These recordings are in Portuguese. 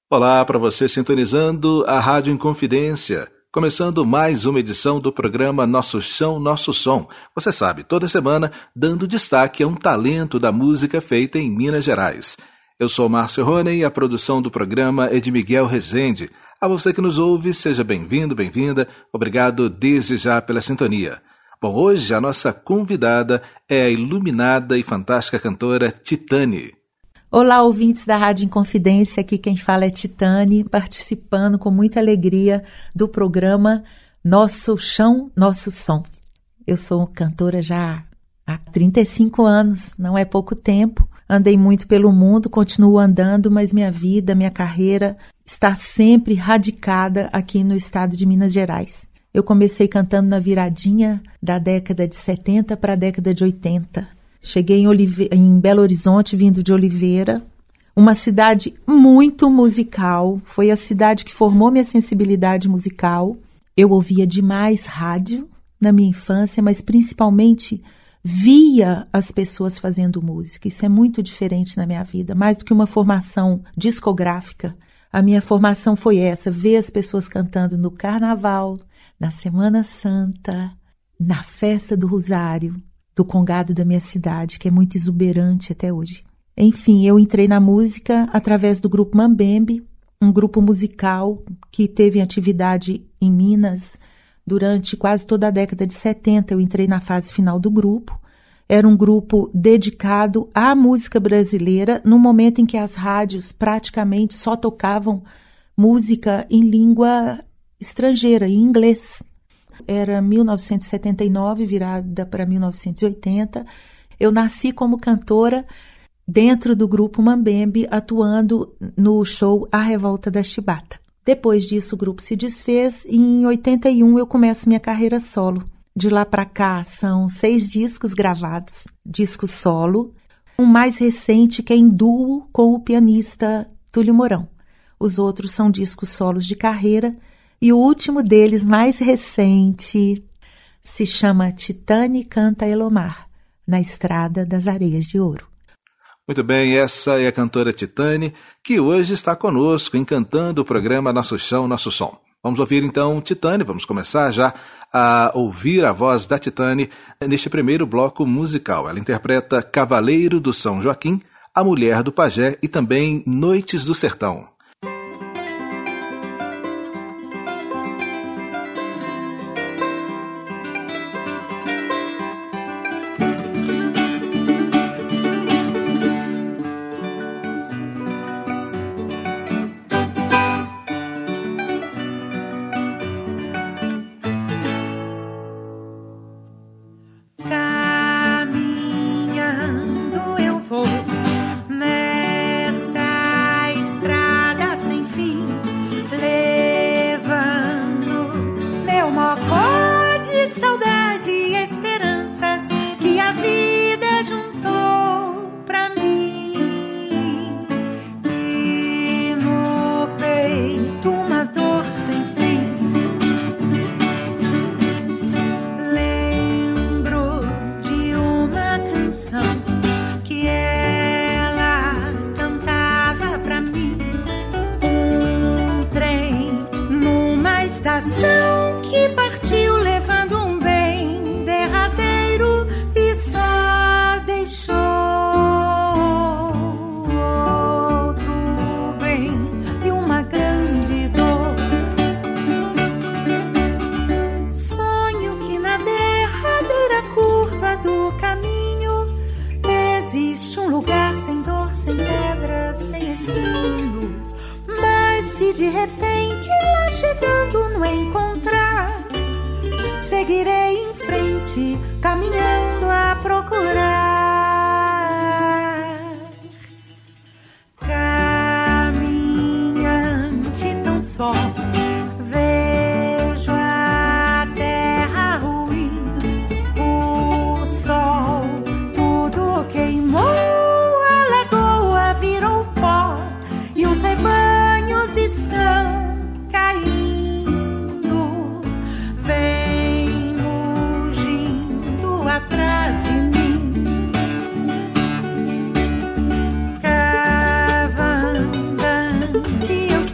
Olá para você sintonizando a Rádio Inconfidência, começando mais uma edição do programa Nosso Chão, Nosso Som. Você sabe, toda semana dando destaque a um talento da música feita em Minas Gerais. Eu sou Márcio Rony e a produção do programa é de Miguel Rezende. A você que nos ouve, seja bem-vindo, bem-vinda. Obrigado desde já pela sintonia. Bom, hoje a nossa convidada é a iluminada e fantástica cantora Titane. Olá, ouvintes da Rádio Inconfidência, aqui quem fala é Titane, participando com muita alegria do programa Nosso Chão, Nosso Som. Eu sou cantora já há 35 anos, não é pouco tempo. Andei muito pelo mundo, continuo andando, mas minha vida, minha carreira está sempre radicada aqui no estado de Minas Gerais. Eu comecei cantando na viradinha da década de 70 para a década de 80. Cheguei em Belo Horizonte, vindo de Oliveira, uma cidade muito musical. Foi a cidade que formou minha sensibilidade musical. Eu ouvia demais rádio na minha infância, mas principalmente via as pessoas fazendo música. Isso é muito diferente na minha vida, mais do que uma formação discográfica. A minha formação foi essa, ver as pessoas cantando no Carnaval, na Semana Santa, na Festa do Rosário, do Congado da minha cidade, que é muito exuberante até hoje. Enfim, eu entrei na música através do grupo Mambembe, um grupo musical que teve atividade em Minas durante quase toda a década de 70. Eu entrei na fase final do grupo. Era um grupo dedicado à música brasileira, no momento em que as rádios praticamente só tocavam música em língua estrangeira, em inglês. Era 1979, virada para 1980. Eu nasci como cantora dentro do grupo Mambembe, atuando no show A Revolta da Chibata. Depois disso, o grupo se desfez e em 81 eu começo minha carreira solo. De lá para cá, são 6 discos gravados, disco solo. Um mais recente que é em duo com o pianista Túlio Mourão. Os outros são discos solos de carreira. E o último deles, mais recente, se chama Titane Canta Elomar, na Estrada das Areias de Ouro. Muito bem, essa é a cantora Titane, que hoje está conosco, encantando o programa Nosso Chão, Nosso Som. Vamos ouvir então Titane, vamos começar já a ouvir a voz da Titane neste primeiro bloco musical. Ela interpreta Cavaleiro do São Joaquim, A Mulher do Pajé e também Noites do Sertão. Que partiu levando um bem derradeiro e só deixou outro bem e uma grande dor. Sonho que na derradeira curva do caminho existe um lugar sem dor, sem pedras, sem espinhos. Mas se de repente lá chegando não encontrar, seguirei em frente, caminhando a procurar. Caminhante tão só, vejo a terra ruim, o sol tudo queimou, a lagoa virou pó e os rebanhos estão caindo. Vem mugindo atrás de mim, cavandante eu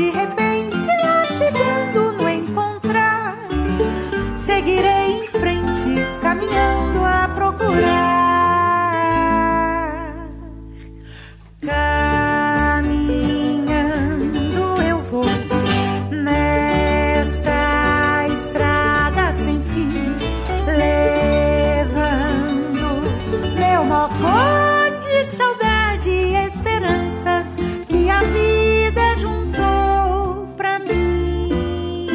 de repente lá chegando no encontrar, seguirei em frente, caminhando a procurar. Caminhando eu vou nesta estrada sem fim, levando meu mocó de saudade e esperanças que a vida juntou pra mim.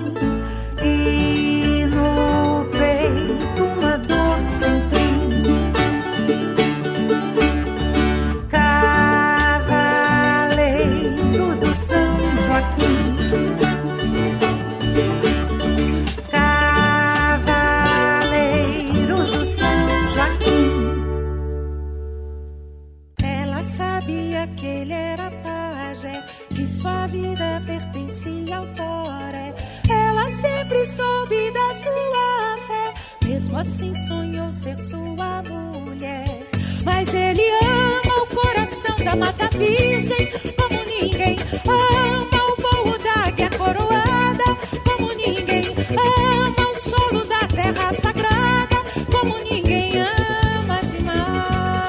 E no peito uma dor sem fim, cavaleiro do São Joaquim, cavaleiro do São Joaquim. Ela sabia que ele era pajé, que sua vida pertencia ao Toré. Ela sempre soube da sua fé, mesmo assim sonhou ser sua mulher. Mas ele ama o coração da Mata Virgem como ninguém, ama o voo da águia coroada como ninguém, ama o solo da terra sagrada como ninguém, ama demais.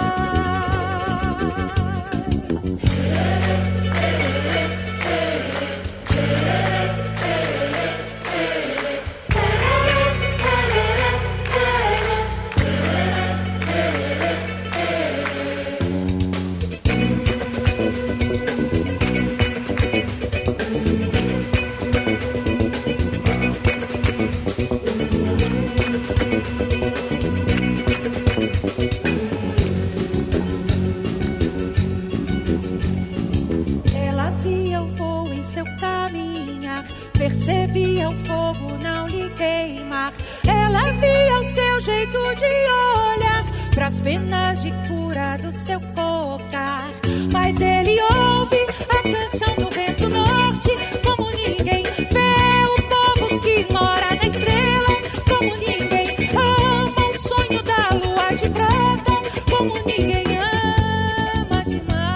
Ela via o fogo em seu caminhar, percebia o fogo não lhe queimar. Ela via o seu jeito de olhar pras penas de cura do seu cocar. Mas ele ouve a canção do vento norte como ninguém, vê o povo que mora na estrela como ninguém, ama o sonho da lua de prata como ninguém, ama demais.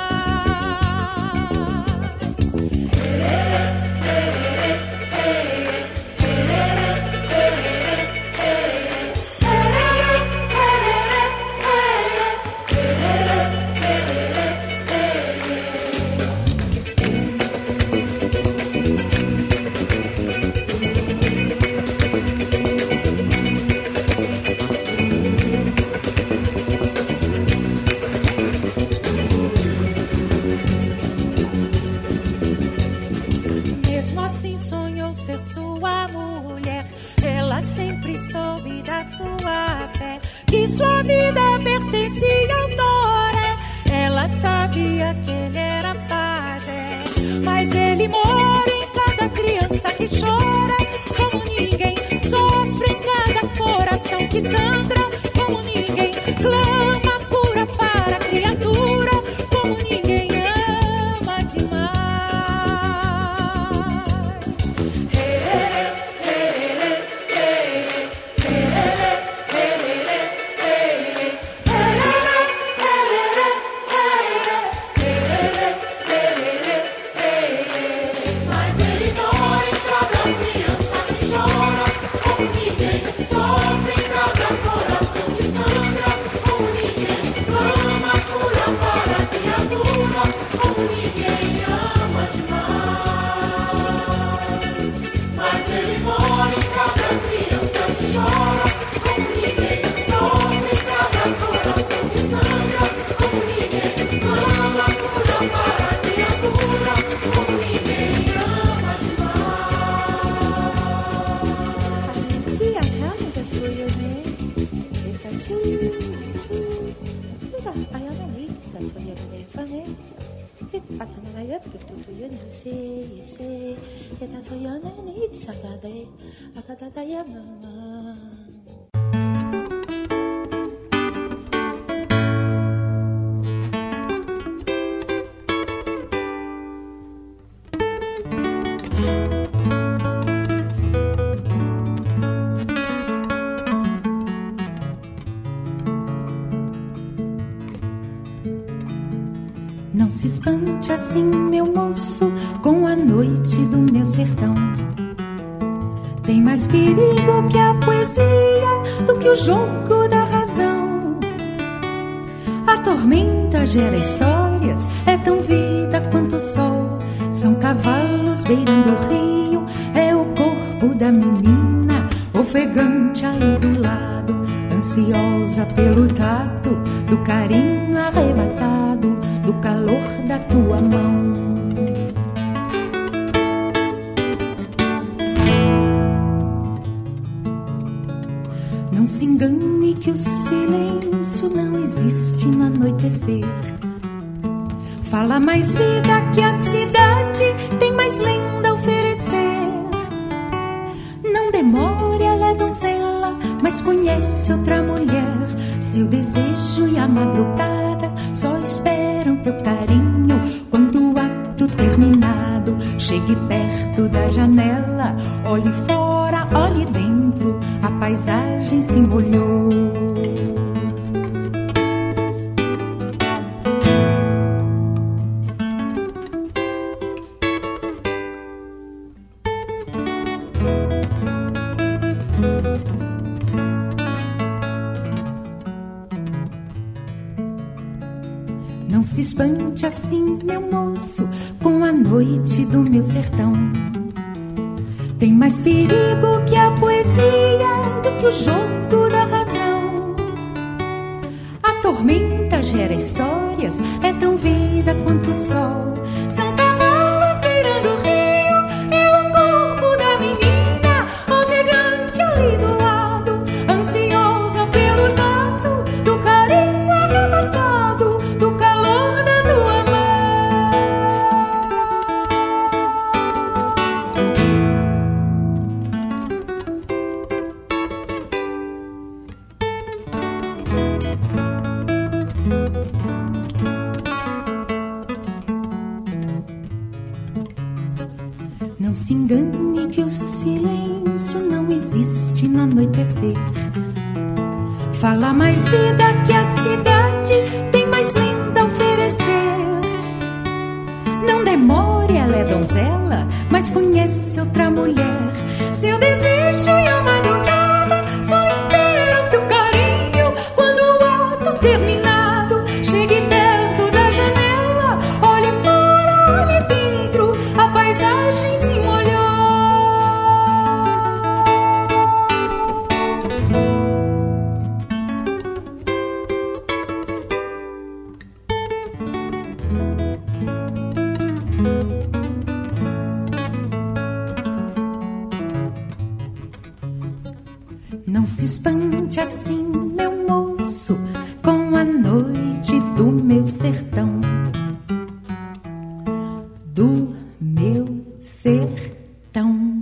Mesmo assim sonhou ser sua mulher. Ela sempre soube da sua fé, que sua vida pertencia ao Toré. Ela sabia que ele era pajé, mas ele mora em cada criança que chora como ninguém, sofre em cada coração que sangra como ninguém, clama cura para a criatura como ninguém, ama demais. Mas ele mora em cada criança que chora como ninguém, sofre em cada coração que sangra como ninguém, clama cura para a criatura como ninguém, ama demais. Mas ele mora em cada criança que chora como ninguém, sofre em cada coração que sangra como ninguém, clama cura para a criatura como ninguém, ama demais. Se a calma da sua está Não se espante assim, meu moço, com a noite noite do meu sertão. Tem mais perigo que a poesia, do que o jogo da razão. A tormenta gera histórias, é tão vida quanto o sol. São cavalos beirando o rio, é o corpo da menina, ofegante ali do lado, ansiosa pelo tato, do carinho arrebatado, do calor da tua mão. Não se engane que o silêncio não existe no anoitecer. Fala mais vida que a cidade, tem mais lenda a oferecer. Não demore, ela é donzela, mas conhece outra mulher. Seu desejo e a madrugada só esperam teu carinho. Quando o ato terminado, chegue perto da janela. Olhe fora, olhe dentro, a paisagem se molhou. Não se espante assim, meu moço, com a noite do meu sertão. Tem mais perigo que a poesia, do que o jogo da razão. A tormenta gera histórias, é tão vida quanto o sol. São cavalos beirando o rio, é o corpo da menina, ofegante ali do lado, ansiosa pelo tato, do carinho arrebatado, do calor da tua mão. Não se engane que o silêncio não existe no anoitecer. Fala mais vida que a cidade, tem mais lenda a oferecer. Não demore, ela é donzela, mas conhece outra mulher. Seu desejo e a madrugada só esperam teu carinho. Quando o ato terminado, chegue perto da janela. Olhe fora, olhe dentro, a paisagem se molhou. Não se espante assim, meu moço, com a noite do meu sertão. Do meu sertão.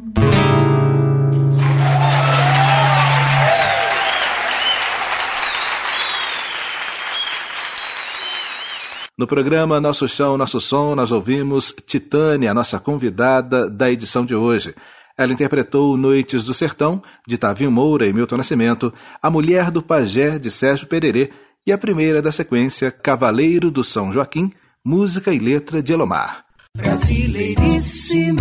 No programa Nosso Chão, Nosso Som, nós ouvimos Titânia, a nossa convidada da edição de hoje. Ela interpretou Noites do Sertão, de Tavinho Moura e Milton Nascimento, A Mulher do Pajé, de Sérgio Pererê, e a primeira da sequência, Cavaleiro do São Joaquim, música e letra de Elomar. Brasileiríssima.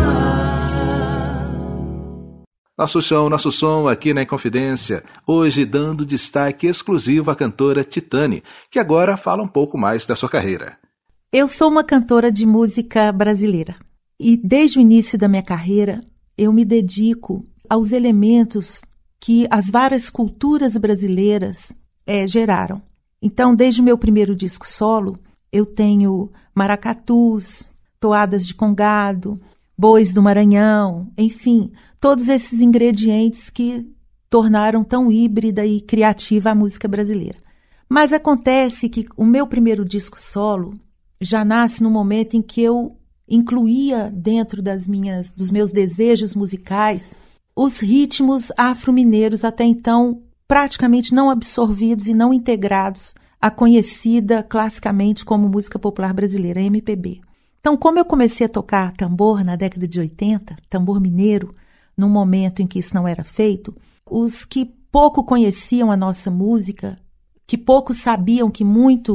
Nosso Chão, Nosso Som, aqui na Inconfidência, hoje dando destaque exclusivo à cantora Titânia, que agora fala um pouco mais da sua carreira. Eu sou uma cantora de música brasileira e desde o início da minha carreira eu me dedico aos elementos que as várias culturas brasileiras geraram. Então, desde o meu primeiro disco solo, eu tenho maracatus, toadas de congado, bois do Maranhão, enfim, todos esses ingredientes que tornaram tão híbrida e criativa a música brasileira. Mas acontece que o meu primeiro disco solo já nasce no momento em que eu incluía dentro dos meus desejos musicais os ritmos afro-mineiros até então praticamente não absorvidos e não integrados à conhecida classicamente como música popular brasileira, MPB. Então, como eu comecei a tocar tambor na década de 80, tambor mineiro, num momento em que isso não era feito, os que pouco conheciam a nossa música, que pouco sabiam que muito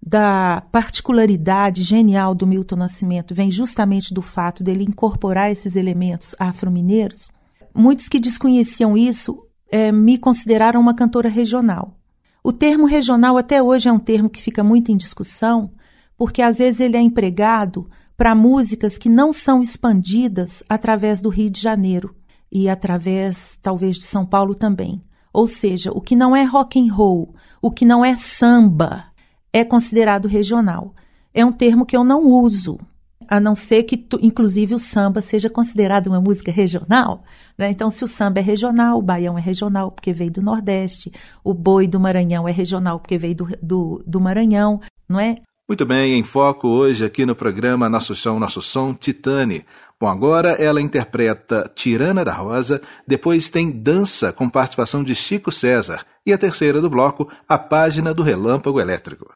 da particularidade genial do Milton Nascimento vem justamente do fato dele incorporar esses elementos afro-mineiros, muitos que desconheciam isso me consideraram uma cantora regional. O termo regional até hoje é um termo que fica muito em discussão, porque às vezes ele é empregado para músicas que não são expandidas através do Rio de Janeiro e através, talvez, de São Paulo também. Ou seja, o que não é rock and roll, o que não é samba, é considerado regional. É um termo que eu não uso, a não ser que, inclusive, o samba seja considerado uma música regional, né? Então, se o samba é regional, o baião é regional porque veio do Nordeste, o boi do Maranhão é regional porque veio do Maranhão, não é? Muito bem, em foco hoje aqui no programa Nosso Chão, Nosso Som, Titane. Bom, agora ela interpreta Tirana da Rosa, depois tem Dança com participação de Chico César e a terceira do bloco, A Página do Relâmpago Elétrico.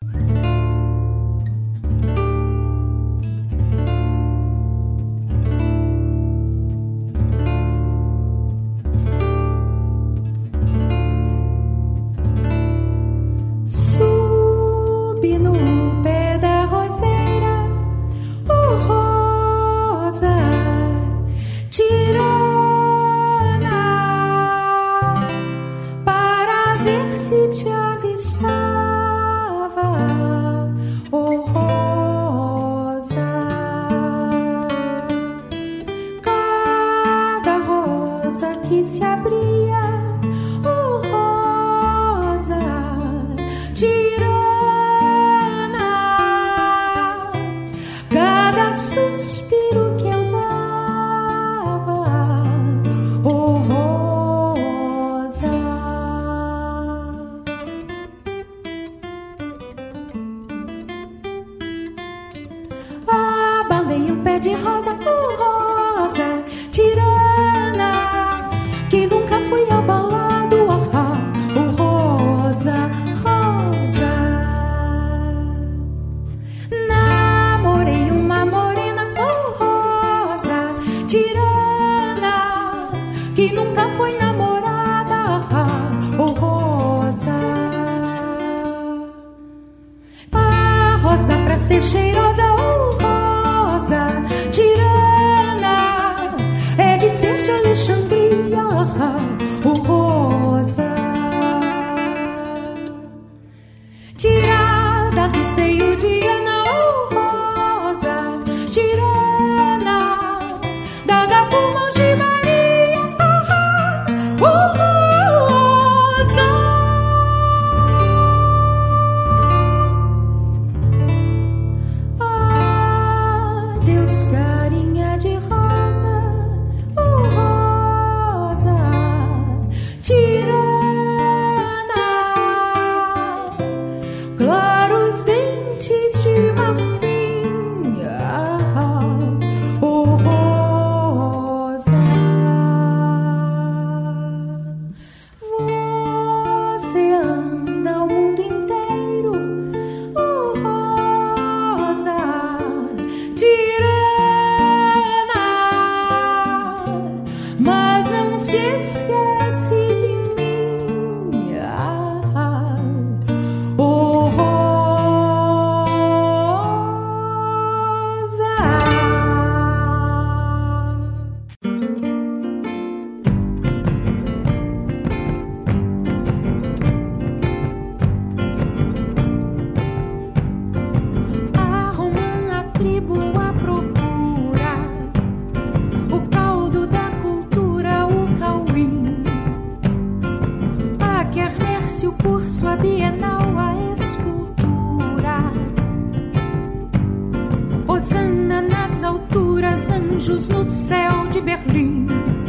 No céu de Berlim,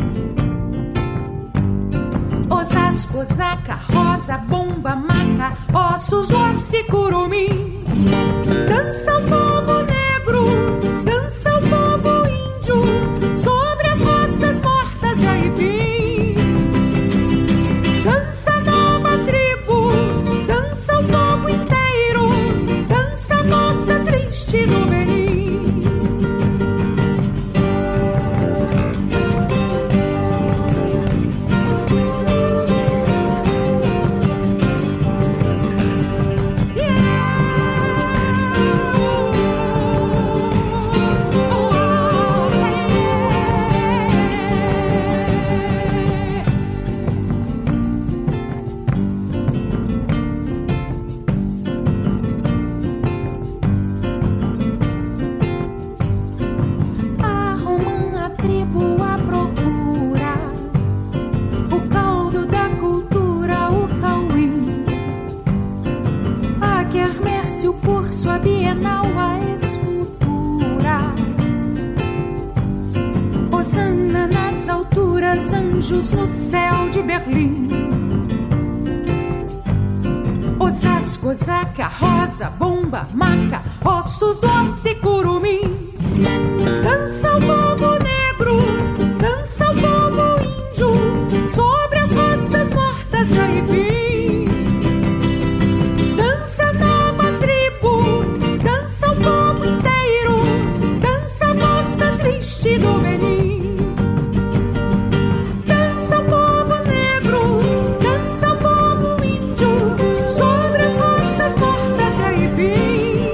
Osasco, Osaka, Rosa, Bomba, Maca, Ossos, Office, Curumim. Dança o povo negro, dança o povo índio, sobre as roças mortas de Aipim. Dança a nova tribo, dança o povo inteiro, dança a moça triste do Benin. Osana nas alturas, anjos no céu de Berlim. Osasco, Osaka, Rosa, Bomba, Maca, ossos do Alce Curumim. Dança o povo negro, dança o povo índio, sobre as roças mortas de Aipim. Dança nova tribo, dança o povo inteiro, dança a moça triste do Benin. Dança o povo negro, dança o povo índio, sobre as roças mortas de Aipim.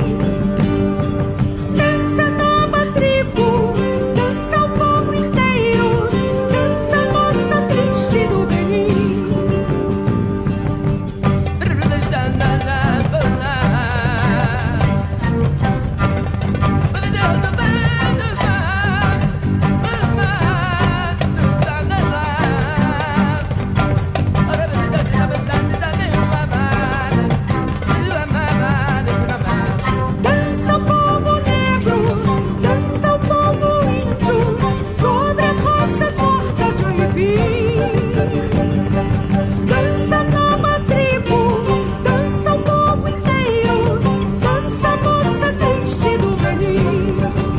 Dança nova tribo, dança o povo inteiro, dança a moça triste do Benin. Dança o povo negro, dança o povo índio, sobre as roças mortas de Aipim. Dança nova tribo, dança o povo inteiro, dança a moça triste do Benin.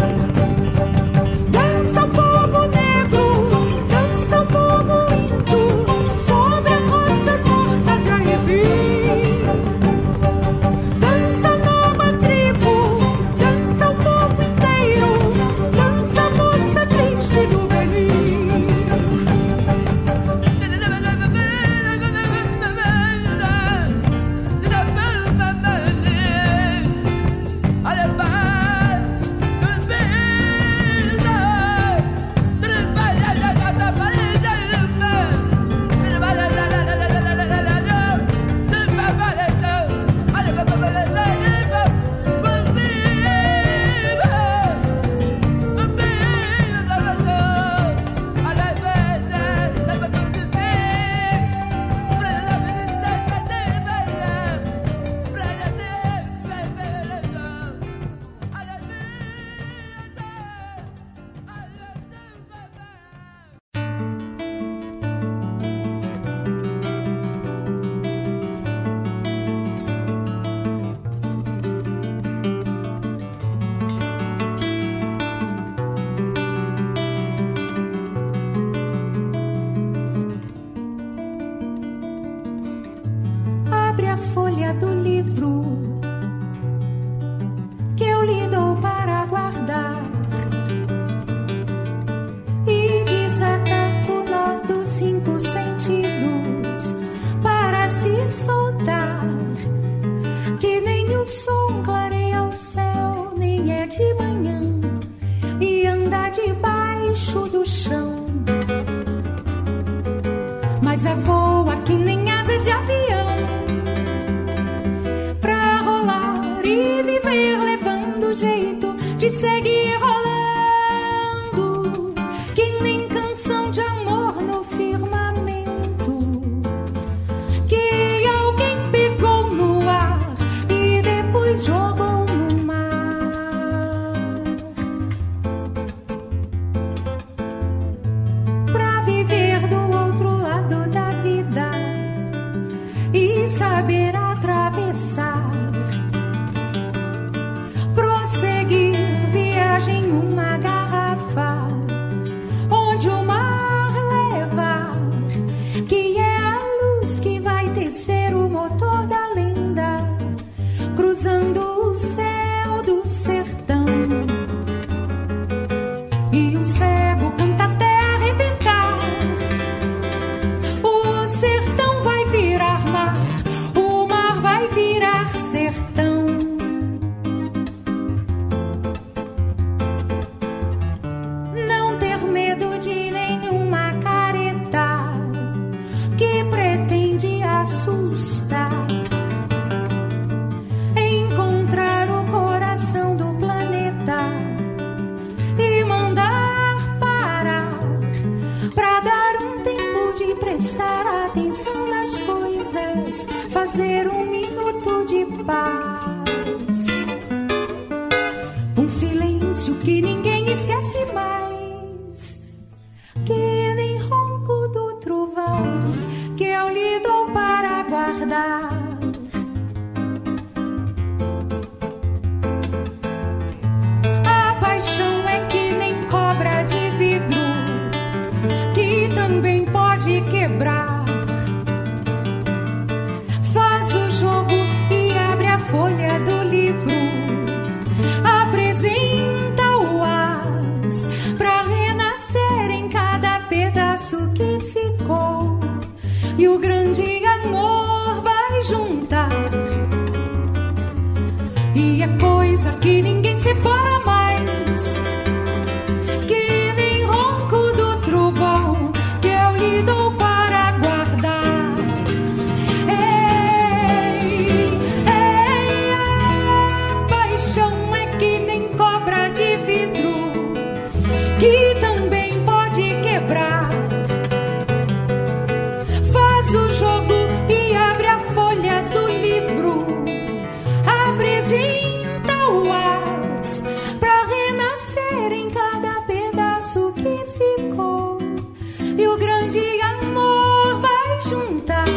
Dança o povo negro, dança o povo índio, sobre as roças mortas de Aipim. Dança nova tribo, dança o povo inteiro, dança a moça triste do Benin. Abre a folha do livro que eu lhe dou para guardar e desata o nó dos 5 sentidos para se soltar. Que nem o sol clareia o céu, nem é de manhã e anda debaixo do chão, mas voa que nem asa de avião, pra rolar e viver levando jeito de seguir rolando, que nem canção de amor no firmamento, que alguém pegou no ar e depois jogou no mar, pra viver do outro lado da vida e saber atravessar, prosseguir viagem uma garrafa onde o mar leva, que é a luz que vai tecer o motor da lenda, cruzando o céu do sertão. E o cego canta até arrebentar, o sertão vai virar mar, o mar vai virar sertão. Não ter medo de nenhuma careta que pretende assustar, encontrar o coração do planeta e mandar parar, pra dar um tempo de prestar atenção nas coisas, fazer um minuto de paz, um silêncio que ninguém esquece mais, que nem ronco do trovão que eu lhe dou para guardar. A paixão é que nem cobra de vidro, que também pode quebrar. Faz o jogo e abre a folha do livro, apresenta o as pra renascer em cada pedaço que ficou, e o grande amor vai juntar. E é coisa que ninguém separa mais, que nem ronco do trovão que eu lhe dou para guardar. Ei, ei, a paixão é que nem cobra de vidro, que também pode quebrar. Faz o jogo e abre a folha do livro, apresenta o as pra renascer em cada pedaço que ficou, e o grande amor vai juntar.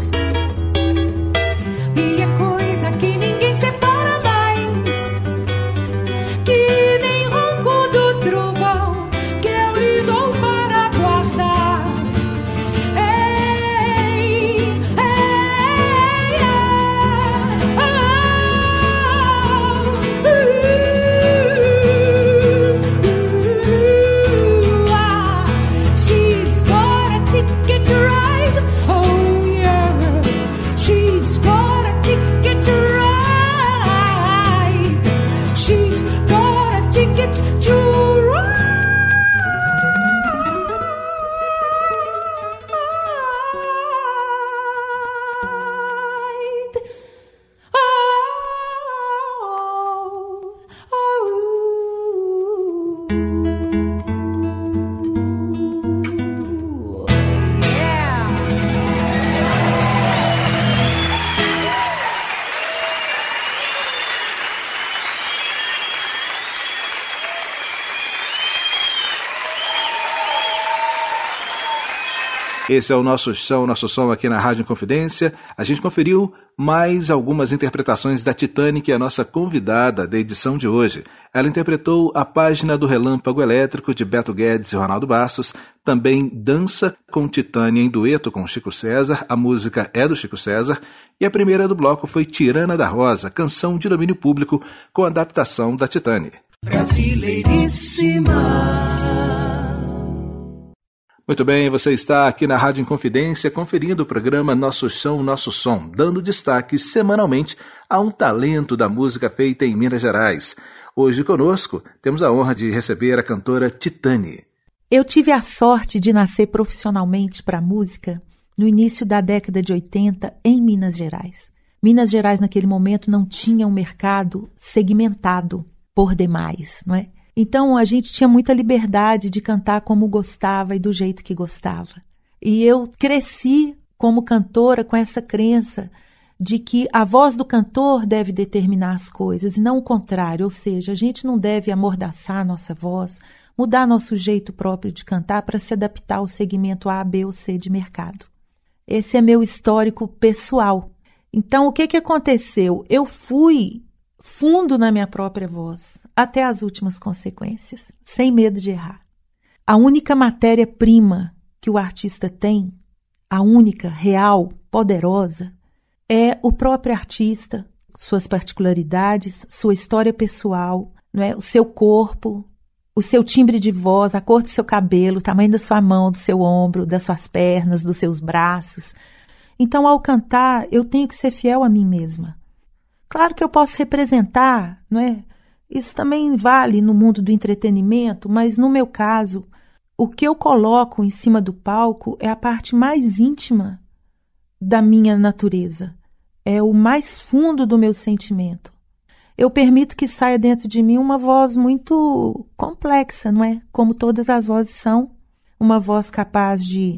E é coisa que ninguém separa mais, que nem ronco do trovão que eu lhe dou para guardar. Ei, ei, she's got a ticket to ride. Oh yeah, she's got a ticket to ride. She's got a ticket to ride. Esse é o Nosso Som aqui na Rádio Inconfidência. A gente conferiu mais algumas interpretações da Titânia, que é a nossa convidada da edição de hoje. Ela interpretou A Página do Relâmpago Elétrico, de Beto Guedes e Ronaldo Bastos, também Dança com Titânia em dueto com Chico César, a música é do Chico César, e a primeira do bloco foi Tirana da Rosa, canção de domínio público com adaptação da Titânia. Brasileiríssima. Muito bem, você está aqui na Rádio Inconfidência conferindo o programa Nosso Chão, Nosso Som, dando destaque semanalmente a um talento da música feita em Minas Gerais. Hoje conosco temos a honra de receber a cantora Titânia. Eu tive a sorte de nascer profissionalmente para a música no início da década de 80 em Minas Gerais. Minas Gerais naquele momento não tinha um mercado segmentado por demais, não é? Então, a gente tinha muita liberdade de cantar como gostava e do jeito que gostava. E eu cresci como cantora com essa crença de que a voz do cantor deve determinar as coisas e não o contrário. Ou seja, a gente não deve amordaçar a nossa voz, mudar nosso jeito próprio de cantar para se adaptar ao segmento A, B ou C de mercado. Esse é meu histórico pessoal. Então, o que aconteceu? Eu fui fundo na minha própria voz, até as últimas consequências, sem medo de errar. A única matéria-prima que o artista tem, a única, real, poderosa, é o próprio artista, suas particularidades, sua história pessoal, não é? O seu corpo, o seu timbre de voz, a cor do seu cabelo, o tamanho da sua mão, do seu ombro, das suas pernas, dos seus braços. Então, ao cantar, eu tenho que ser fiel a mim mesma. Claro que eu posso representar, não é? Isso também vale no mundo do entretenimento, mas no meu caso, o que eu coloco em cima do palco é a parte mais íntima da minha natureza, é o mais fundo do meu sentimento. Eu permito que saia dentro de mim uma voz muito complexa, não é? Como todas as vozes são, uma voz capaz de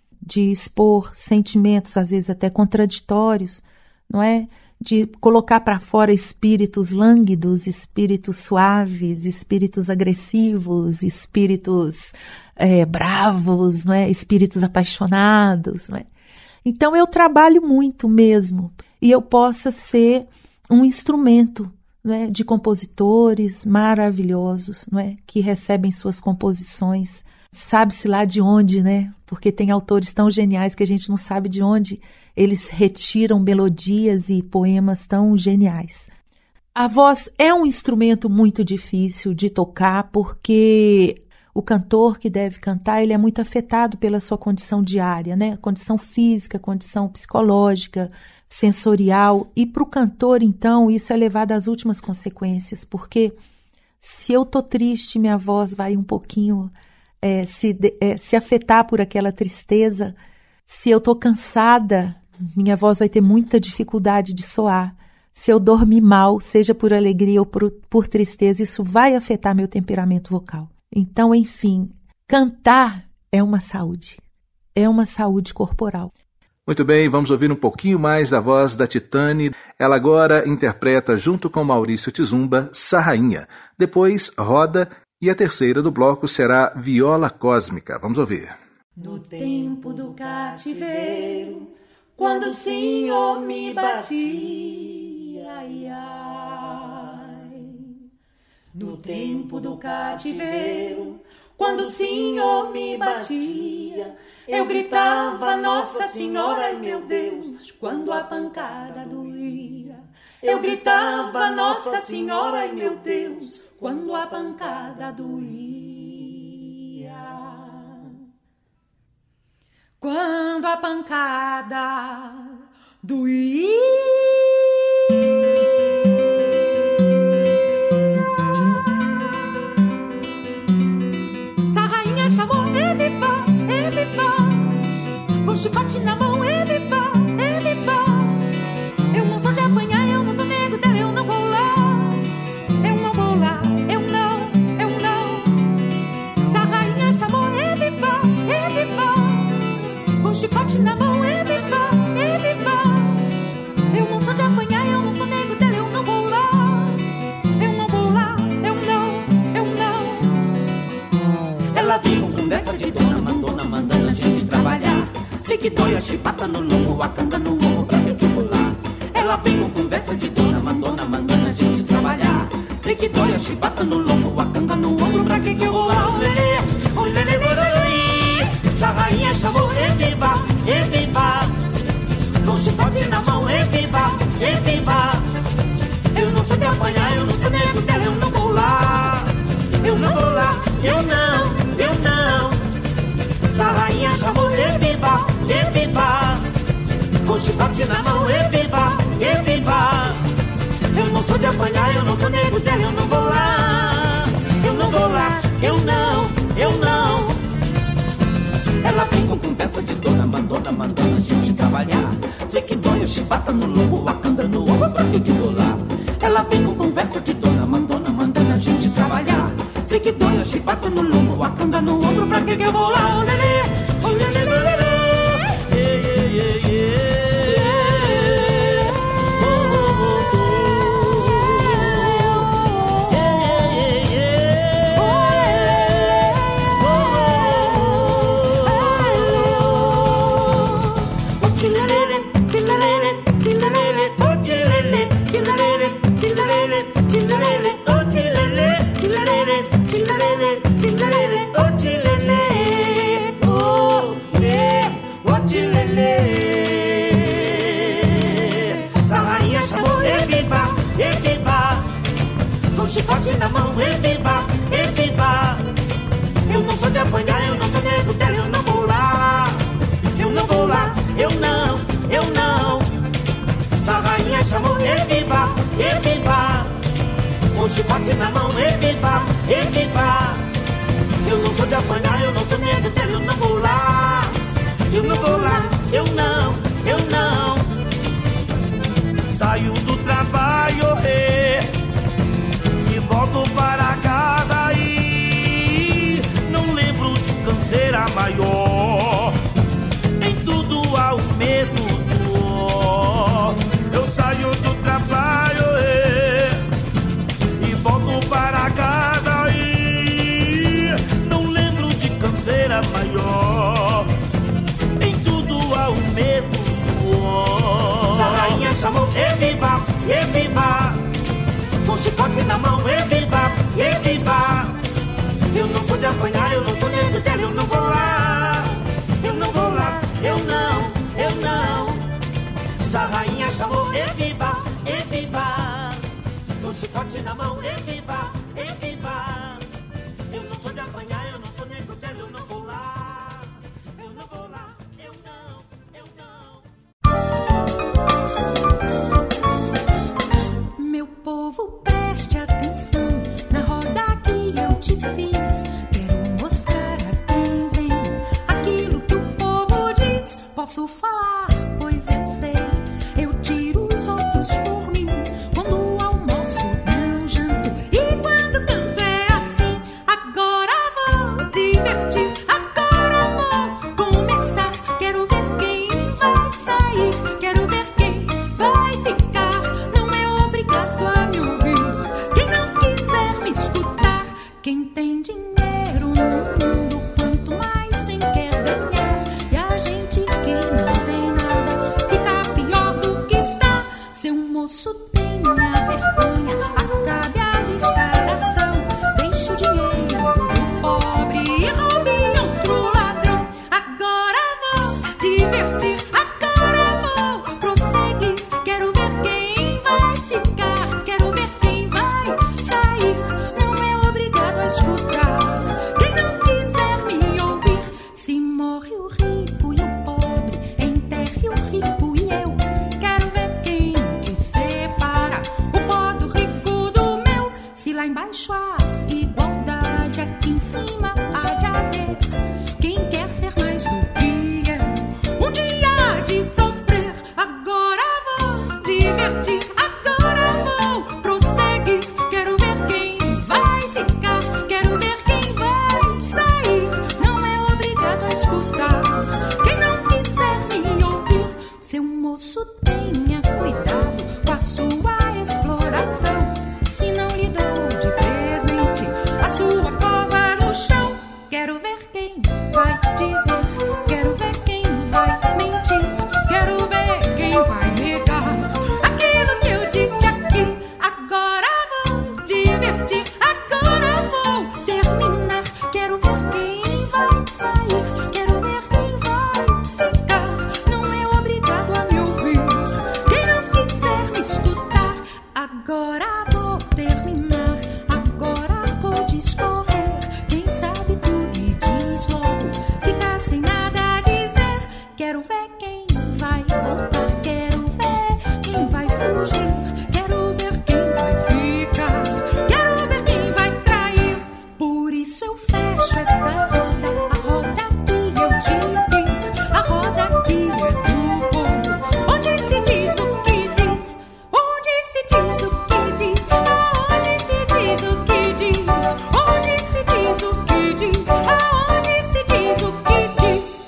expor sentimentos, às vezes até contraditórios, não é? De colocar para fora espíritos lânguidos, espíritos suaves, espíritos agressivos, espíritos bravos, não é? Espíritos apaixonados, não é? Então eu trabalho muito mesmo, e eu possa ser um instrumento, não é, de compositores maravilhosos, não é, que recebem suas composições, sabe-se lá de onde, né? Porque tem autores tão geniais que a gente não sabe de onde eles retiram melodias e poemas tão geniais. A voz é um instrumento muito difícil de tocar, porque o cantor que deve cantar, ele é muito afetado pela sua condição diária, né? Condição física, condição psicológica, sensorial. E para o cantor, então, isso é levado às últimas consequências, porque se eu estou triste, minha voz vai um pouquinho se afetar por aquela tristeza. Se eu estou cansada, minha voz vai ter muita dificuldade de soar. Se eu dormir mal, seja por alegria ou por tristeza, isso vai afetar meu temperamento vocal. Então, enfim, cantar é uma saúde corporal. Muito bem, vamos ouvir um pouquinho mais da voz da Titane. Ela agora interpreta, junto com Maurício Tizumba, Sarrainha. Depois, Roda, e a terceira do bloco será Viola Cósmica. Vamos ouvir. No tempo do cativeiro, quando o Senhor me batia, ai, ai. No tempo do cativeiro, quando o Senhor me batia, eu gritava, Nossa Senhora, ai meu Deus, quando a pancada doía. Eu gritava, Nossa Senhora, ai meu Deus, quando a pancada doía. Quando a pancada doía. Sarrainha chamou, Eviva, com chicote na mão, Eviva. Eu não sou de apanhar, eu não sou nego dela, eu não vou lá. Eu não vou lá, eu não. Sarrainha chamou, Eviva, com chicote na mão, Eviva. Eu não sou de apanhar, eu não sou nego dela, eu não vou lá. Eu não vou lá, eu não. Ela vem com conversa de dona Mandona, mandando a gente trabalhar. Sei que dói a chibata no lombo, a canga no ombro, pra que eu vou lá? Ela vem com conversa de dona Mandona, mandando a gente trabalhar. Sei que dói a chibata no lombo, a canga no ombro, pra que eu vou lá? Sarrainha chamou, Eviva, com chicote na mão, Eviva. Eu não sou de apanhar, eu não sou nego dela, eu não vou lá. Eu não vou lá, eu não. Sarrainha chamou, Eviva, com chicote na mão, Eviva. Eu não sou de apanhar, eu não sou nego dela, eu não vou lá. Eu não vou lá, eu não. Ela vem com conversa de dona Mandona, mandando a gente trabalhar. Sei que dói a chibata no lombo, a canga no ombro, pra que eu vou lá? Ela vem com conversa de dona Mandona, mandando a gente trabalhar. Sei que dói a chibata no lombo, a canga no ombro, pra que eu vou lá? Chicote na mão, Eviva. Eu não sou de apanhar, eu não sou nego dela, eu não vou lá. Eu não vou lá, eu não. Sarrainha chamou, Eviva. Com chicote na mão, Eviva. Eu não sou de apanhar, eu não sou nego dela, eu não vou lá. Eu não vou lá, eu não. Saio do trabalho, volto para casa e não lembro de canseira maior. Em tudo há o mesmo suor. Eu saio do trabalho e volto para casa e não lembro de canseira vida maior. Em tudo há o mesmo suor. A rainha chamou, viva, viva. Com chicote na mão, viva, viva. Eu não sou de apanhar, eu não sou nem do dela, eu não vou lá. Eu não vou lá, eu não. A rainha chamou, viva, viva. Com chicote na mão, viva, viva. Eu não sou de apanhar, eu não sou nem do dela, eu não vou lá. Eu não vou lá, eu não. Meu povo, preste atenção na roda que eu te fiz. Quero mostrar a quem vem aquilo que o povo diz. Posso falar, pois eu sei. Eu tiro os outros por mim. Quando almoço não janto e quando canto é assim. Agora vou divertir, agora vou começar. Quero ver quem vai sair, quero ver quem vai ficar. Não é obrigado a me ouvir quem não quiser me escutar. Quem tem dinheiro no mundo, quanto mais tem quer ganhar. E a gente que não tem nada fica pior do que está. Seu moço, tenha vergonha, acabe a descaração. Deixe o dinheiro do pobre e roube outro ladrão. Agora vou divertir, agora vou prosseguir. Quero ver quem vai ficar, quero ver quem vai sair. Não é obrigado a escutar quem não quiser me ouvir. Se morre o rico e o pobre, enterre o rico e eu. Quero ver quem que separa o pó do rico do meu. Se lá embaixo há igualdade, aqui em cima há de haver. Quem quer ser mais do que eu, um dia há de sofrer. Agora vou divertir, agora vou prosseguir. Quero ver quem vai ficar, quero ver quem vai sair. Não é obrigado a escutar quem não quiser me ouvir. Seu moço, tenha cuidado com a sua exploração. Se não lhe dou de presente a sua cova no chão. Quero ver quem vai dizer, quero ver quem vai mentir. Quero ver quem vai negar aquilo que eu disse aqui. Agora vou divertir, agora vou terminar. Quero ver quem vai sair, quero ver quem vai ficar. Não é obrigado a me ouvir quem não quiser me escutar. Agora vou terminar, agora vou discorrer. Quem sabe tudo e diz logo, fica sem nada a dizer. Quero ver quem vai voltar, quero ver quem vai fugir. Quero ver quem vai ficar, quero ver quem vai trair. Por isso eu fecho essa roda, a roda que eu te fiz. A roda que é do povo, onde se diz o que diz, onde se diz o que diz, aonde se diz o que diz, onde se diz o que diz, aonde se diz o que diz.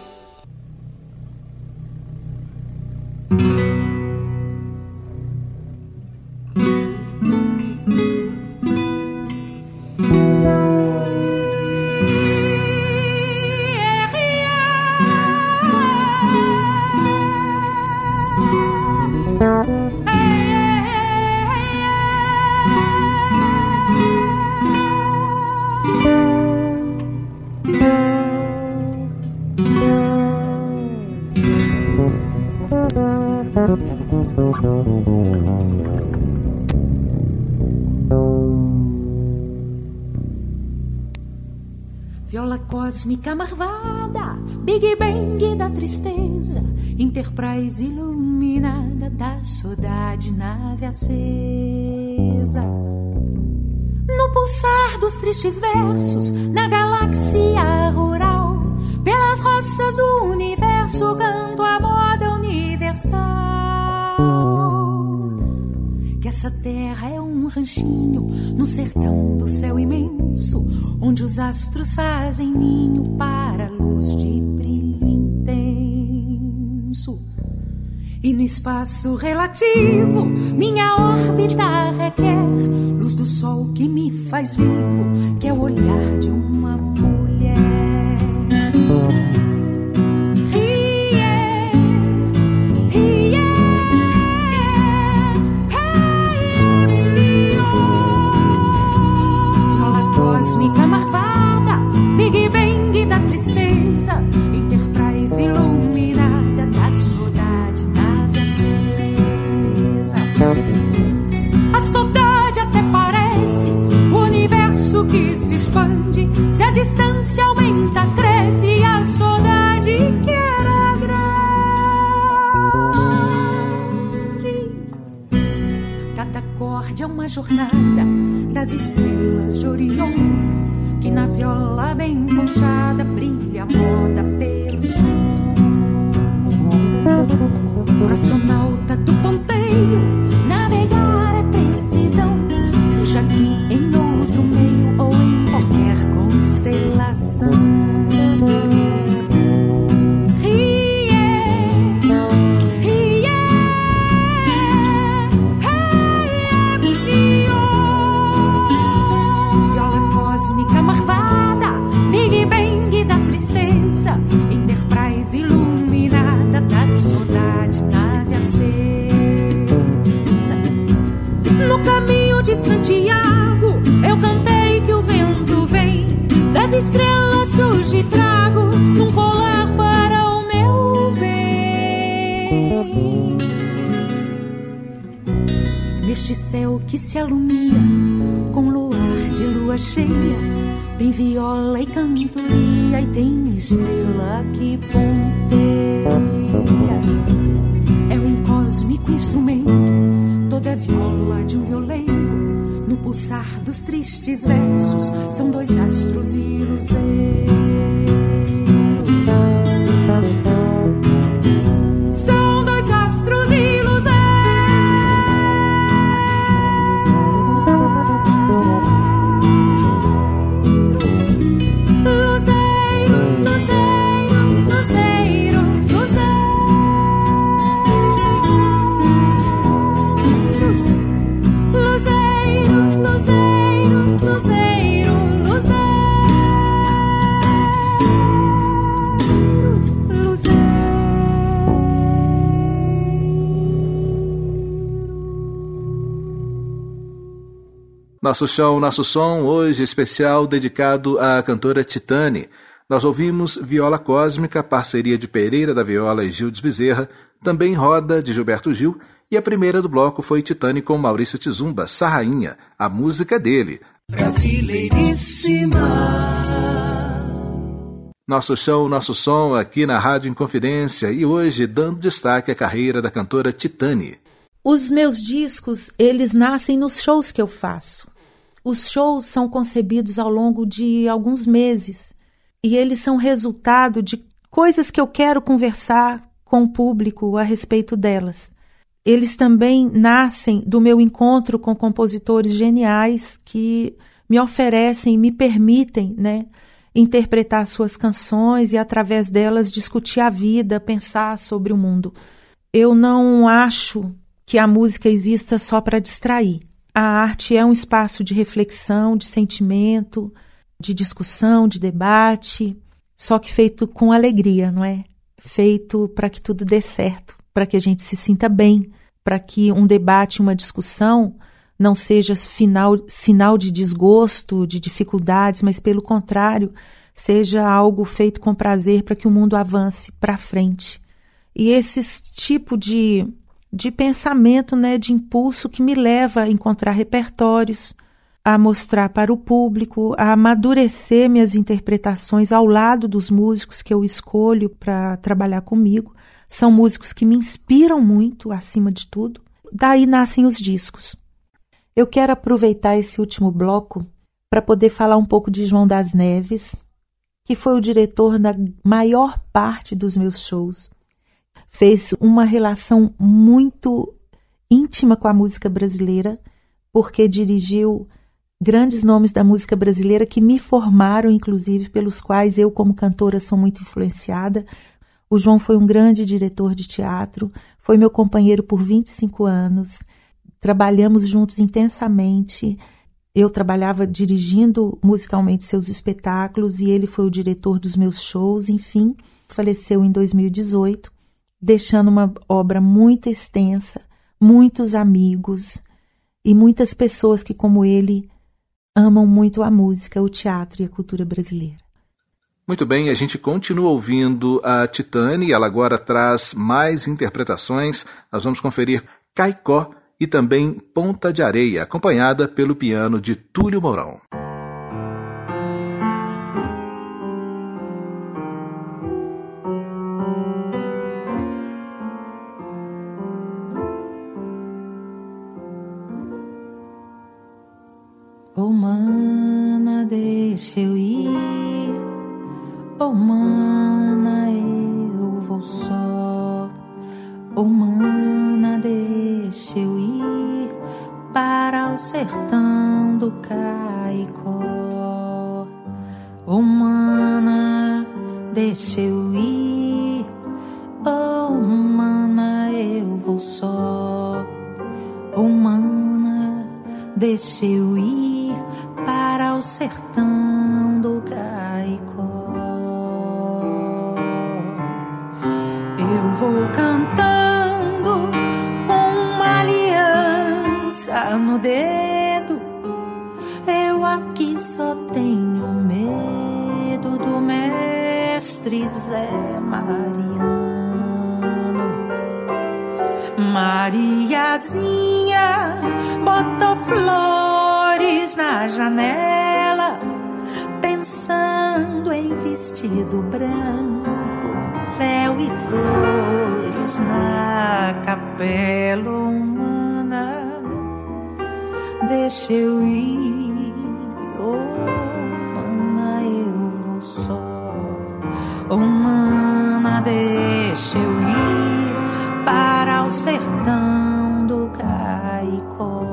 Viola cósmica marvada, Big Bang da tristeza, Enterprise iluminada da saudade, nave acesa. No pulsar dos tristes versos, na galáxia rural, pelas roças do universo, canto a moda universal. Que essa terra é um ranchinho no sertão do céu imenso, onde os astros fazem ninho para a luz de brilho intenso. E no espaço relativo, minha órbita requer luz do sol que me faz vivo, que é o olhar de uma mulher. Cósmica marvada, Big Bang da tristeza, Enterprise iluminada da saudade, nave acesa. A saudade até parece o universo que se expande, se a distância aumenta, cresce, e a saudade que era grande. Cada acorde é uma jornada das estrelas de Orion, que na viola bem ponteada brilha a moda pelo som. Pro astronauta do Pompeio, navegar é precisão, seja aqui em outro meio ou em qualquer constelação. Cósmica marvada, Big Bang da tristeza, Enterprise iluminada da saudade, nave acesa. No caminho de Santiago, eu cantei que o vento vem das estrelas que hoje trago num colar para o meu bem. Neste céu que se alumia com luar de lua cheia, tem viola e cantoria, e tem estrela que ponteia. É um cósmico instrumento, toda é viola de um violeiro. No pulsar dos tristes versos, são dois astros e luzeiros. São dois astros e luzeiros. Nosso chão, nosso som, hoje especial dedicado à cantora Titane. Nós ouvimos Viola Cósmica, parceria de Pereira da Viola e Gildes Bezerra, também Roda, de Gilberto Gil, e a primeira do bloco foi Titane com Maurício Tizumba, Sarrainha, a música dele. Brasileiríssima. Nosso chão, nosso som, aqui na Rádio Inconfidência, e hoje dando destaque à carreira da cantora Titane. Os meus discos, eles nascem nos shows que eu faço. Os shows são concebidos ao longo de alguns meses e eles são resultado de coisas que eu quero conversar com o público a respeito delas. Eles também nascem do meu encontro com compositores geniais que me oferecem, me permitem, interpretar suas canções e através delas discutir a vida, pensar sobre o mundo. Eu não acho que a música exista só para distrair. A arte é um espaço de reflexão, de sentimento, de discussão, de debate, só que feito com alegria, não é? Feito para que tudo dê certo, para que a gente se sinta bem, para que um debate, uma discussão não seja sinal de desgosto, de dificuldades, mas pelo contrário, seja algo feito com prazer para que o mundo avance para frente. E esse tipo de pensamento, de impulso que me leva a encontrar repertórios, a mostrar para o público, a amadurecer minhas interpretações ao lado dos músicos que eu escolho para trabalhar comigo. São músicos que me inspiram muito, acima de tudo. Daí nascem os discos. Eu quero aproveitar esse último bloco para poder falar um pouco de João das Neves, que foi o diretor da maior parte dos meus shows. Fez uma relação muito íntima com a música brasileira, porque dirigiu grandes nomes da música brasileira que me formaram, inclusive, pelos quais eu, como cantora, sou muito influenciada. O João foi um grande diretor de teatro, foi meu companheiro por 25 anos, trabalhamos juntos intensamente. Eu trabalhava dirigindo musicalmente seus espetáculos e ele foi o diretor dos meus shows, enfim, faleceu em 2018, deixando uma obra muito extensa, muitos amigos e muitas pessoas que, como ele, amam muito a música, o teatro e a cultura brasileira. Muito bem, a gente continua ouvindo a Titane, ela agora traz mais interpretações. Nós vamos conferir Caicó e também Ponta de Areia, acompanhada pelo piano de Túlio Mourão. Oh, mana, deixa eu ir. Oh, mana, eu vou só. Oh, mana, deixa eu ir para o sertão do Caicó. Oh, mana, deixa eu ir. Oh, mana, eu vou só. Oh, mana, deixa eu ir para o sertão do Caicó. Eu vou cantando com uma aliança no dedo. Eu aqui só tenho medo do mestre Zé Mariano. Mariazinha botou flores na janela, pensando em vestido branco, véu e flores na capela. Humana, deixa eu ir. Oh, mana, eu vou só. Oh, mana, deixa eu ir para o sertão do Caicó.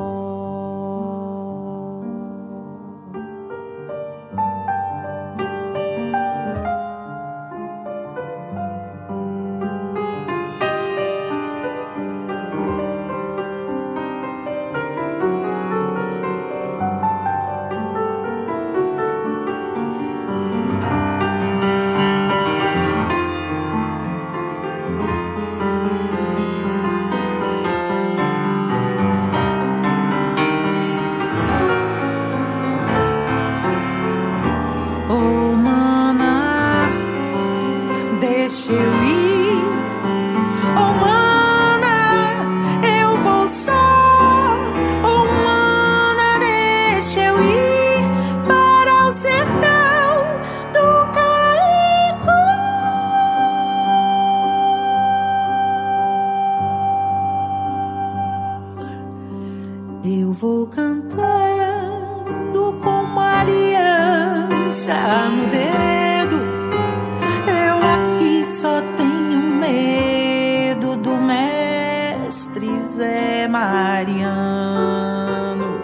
Eu vou cantando com uma aliança no dedo. Eu aqui só tenho medo do mestre Zé Mariano.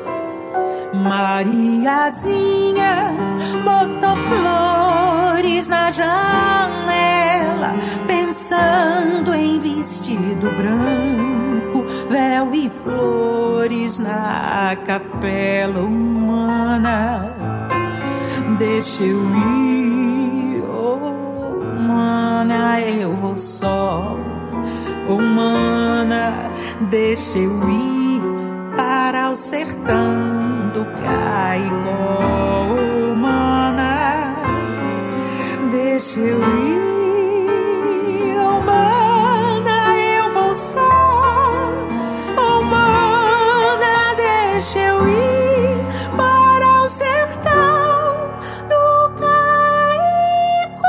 Mariazinha botou flores na janela, pensando em vestido branco, véu e flores na capela. Humana, deixa eu ir. Oh, mana, eu vou só. Oh, mana, deixa eu ir para o sertão do Caicó. Oh, mana, deixa eu ir. Oh, mana, eu vou só. Oh, mana, deixa eu ir para o sertão do Caicó.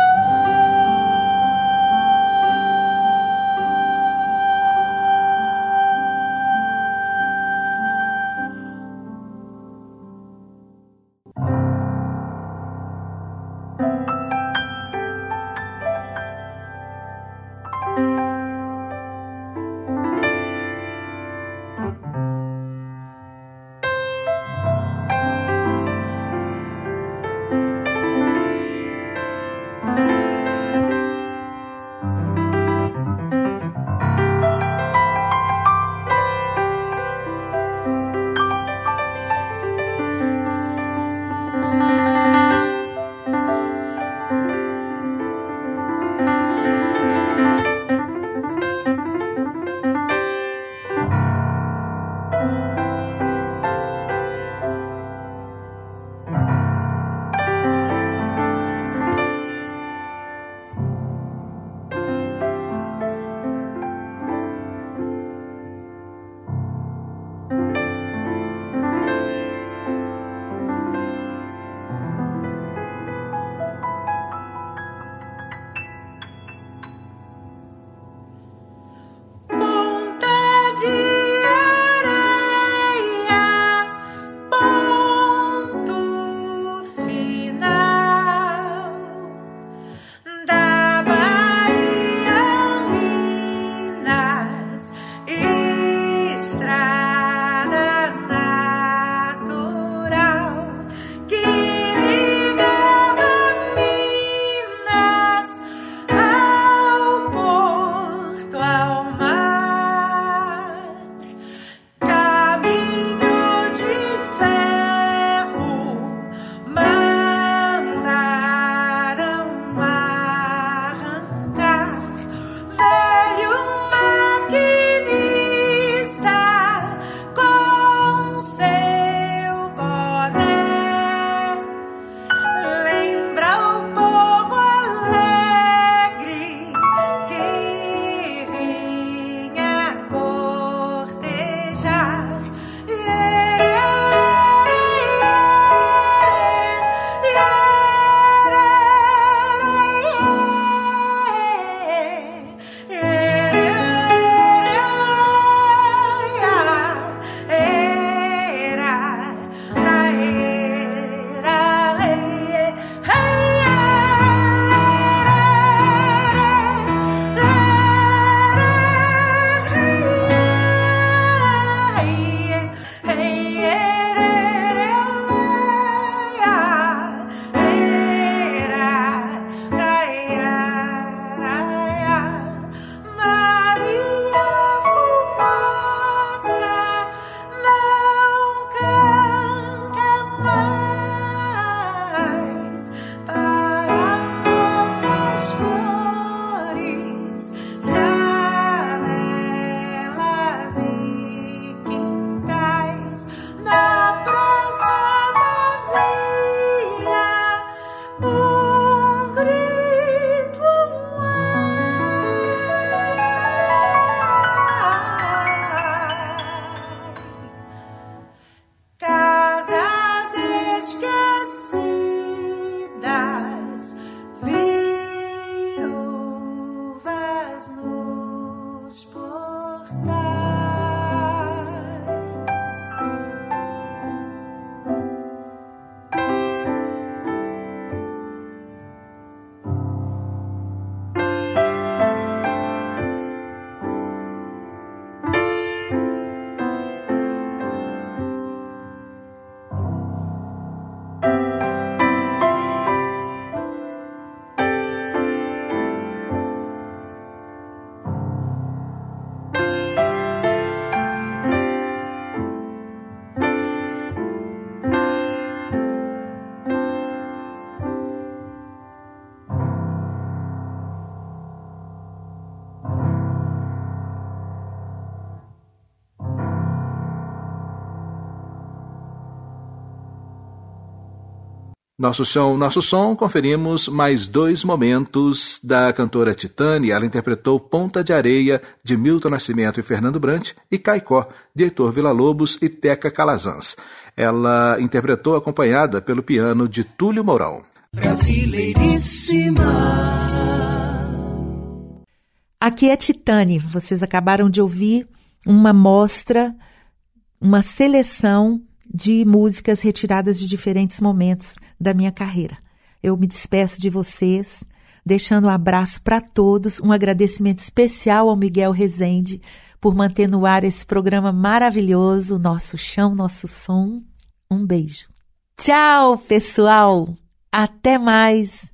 Nosso Chão, Nosso Som, conferimos mais 2 momentos da cantora Titânia. Ela interpretou Ponta de Areia, de Milton Nascimento e Fernando Brant, e Caicó, de Heitor Villa-Lobos e Teca Calazans. Ela interpretou acompanhada pelo piano de Túlio Mourão. Brasileiríssima. Aqui é Titânia. Vocês acabaram de ouvir uma mostra, uma seleção de músicas retiradas de diferentes momentos da minha carreira. Eu me despeço de vocês, deixando um abraço para todos, um agradecimento especial ao Miguel Rezende por manter no ar esse programa maravilhoso, Nosso Chão, Nosso Som. Um beijo. Tchau, pessoal! Até mais!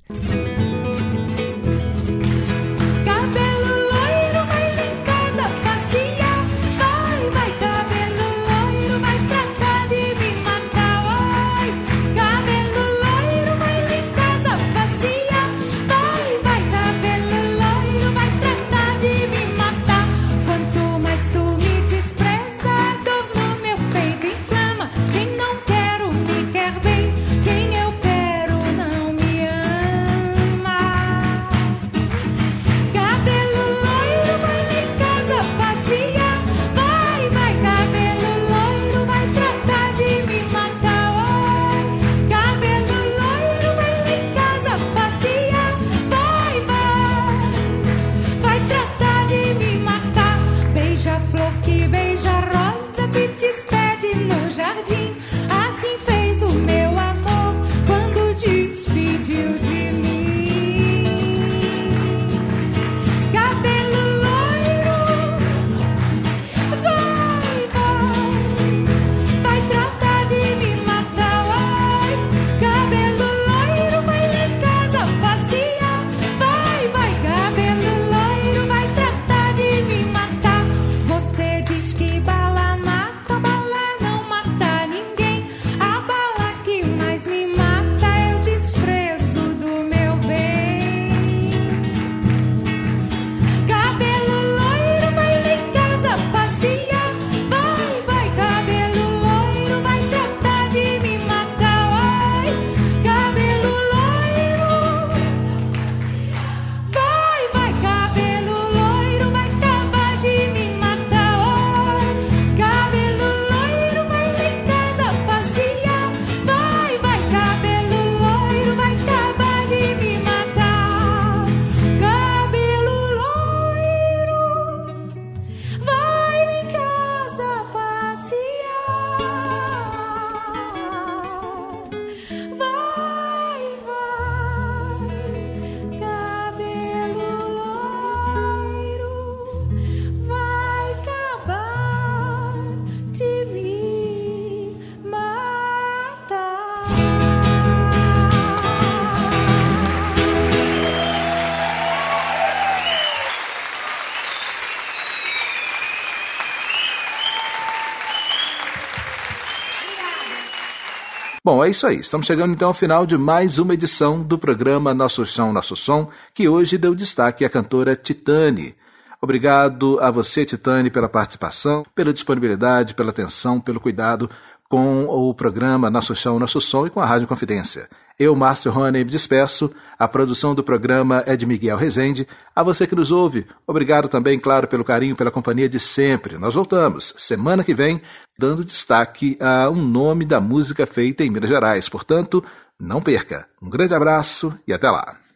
Bom, é isso aí. Estamos chegando então ao final de mais uma edição do programa Nosso Chão, Nosso Som, que hoje deu destaque à cantora Titânia. Obrigado a você, Titânia, pela participação, pela disponibilidade, pela atenção, pelo cuidado com o programa Nosso Chão, Nosso Som e com a Rádio Confidência. Eu, Márcio Rony, me despeço. A produção do programa é de Miguel Rezende. A você que nos ouve, obrigado também, claro, pelo carinho, pela companhia de sempre. Nós voltamos semana que vem, dando destaque a um nome da música feita em Minas Gerais. Portanto, não perca. Um grande abraço e até lá.